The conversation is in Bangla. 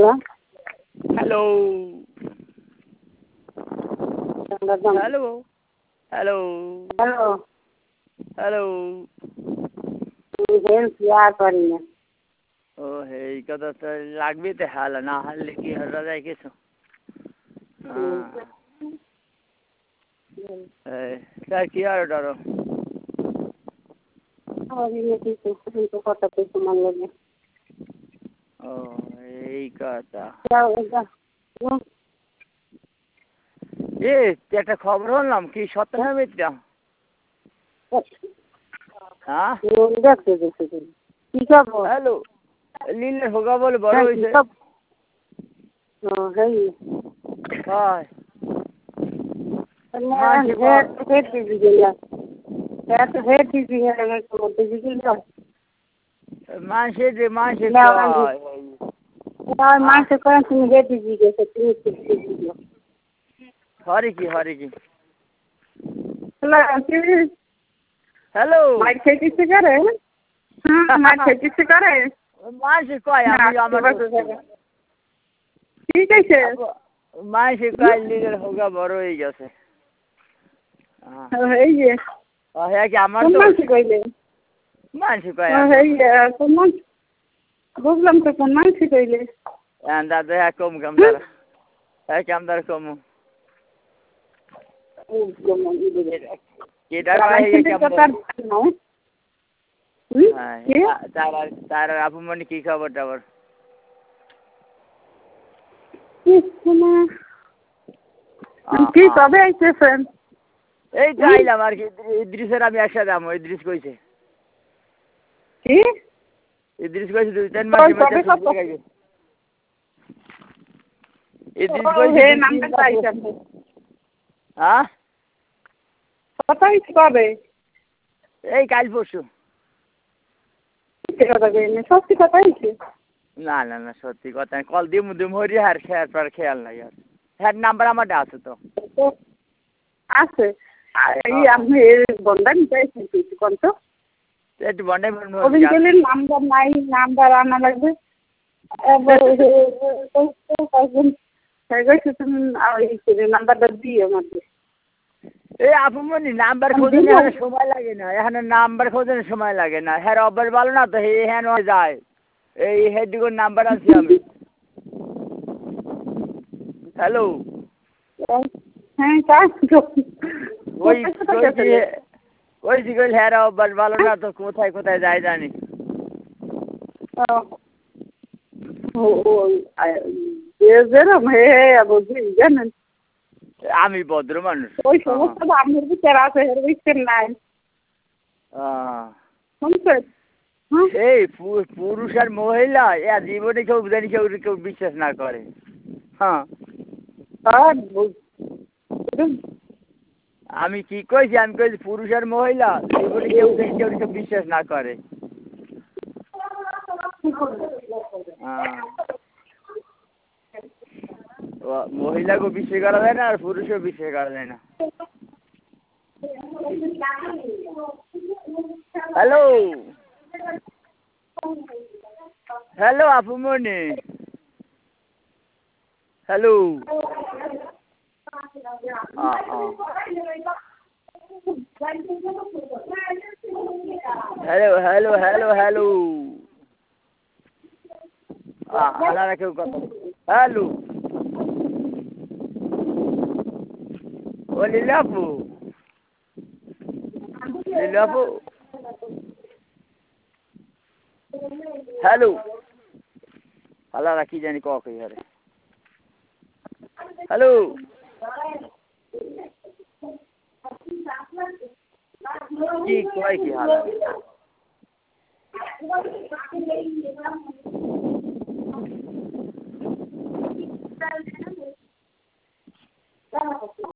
Hello? Hello. Hello? Hello. Hello. Hello. याद पड़ी है ओ हे कदा तो लागबे ते हाल ना हाल की हर जाए के छो हां क्या किया डरो और ये तो पता पे मान लगे ओ यही कहता क्या होगा ए একটা খবর হলাম কি সত্য না মিথ্যা হ্যাঁ দেখতে দেখতে কি খবর হ্যালো লীলের হোগা বলে বড় হইছে হেই হাই हेड दीजिए गया तो हेड दीजिए लगे तो दीजिए ना मानसे दे मानसे यार मां से कौन सी हेड दीजिए तो दीजिए हरी की हेलो हेलो माइक खेती से करे माइक खेती से करे मानसे কয় আমি আমার ঠিক আছে মানসে কয় লীলের হোগা বড় হয়ে গেছে এই যে হ্যাঁ কি আমার তো মানসে কইলে মানসে কয় এই কোন বুঝলাম তো কোন মানসে কইলে দাদা কম কামদার কামদার কম এটা তার আপু মানে কি খবর টাবর কি কবে আইতেছেন এই তো আইলাম আর কি ইদ্রিসের আমি একসাথে যাবো ইদ্রিস কইছে কি ইদ্রিস কইছে 2-3 মাসের মধ্যে ইদ্রিস কইছে নামটা চাইছেন হ্যাঁ কথাই কবে এই কাল পরশু সত্যি কথাই না না না সত্যি কথা কল দিম হরি আর খেয়াল নাই আর হ্যাঁ নাম্বার আমারটা আছে তো আছে এই আপনি বন্ডা নিতে চাইছেন কোন তো একটু বন্ডাই নাম্বার নাই নাম্বার আনা লাগবে নাম্বারটা দিয়ে আমাকে এই আপুমনি নাম্বার খোঁজে সময় লাগে না এখানে নাম্বার খোঁজে সময় লাগে না হ্যাঁ অব্বার ভালো না তো হ্যাঁ যায় এই হেডিগোর নাম্বার আছে আমি হ্যালো হ্যাঁ ওই দিকে হ্যাঁ অব্বার ভালো না তো কোথায় যায় জানি জানেন আমি ভদ্র মানুষ ওই সমস্ত আপনার বিচার আছে বুঝছেন নাই এই পুরুষ আর মহিলা জীবনে কেউ জানি কেউ বিশ্বাস না করে হ্যাঁ আমি কি কইছি আমি কইছি পুরুষ আর মহিলা জীবনে কেউ বিশ্বাস না করে মহিলাকেও বিশ্বাস করা যায় না আর পুরুষও বিশ্বাস করা যায় না হ্যালো হ্যালো আপুমনি হ্যালো হ্যালো আলাদা কেউ কথা হ্যালো ও লীলাপু হ্যালো আলাদা কি জানি কই আরে হ্যালো কি কয় কি হাল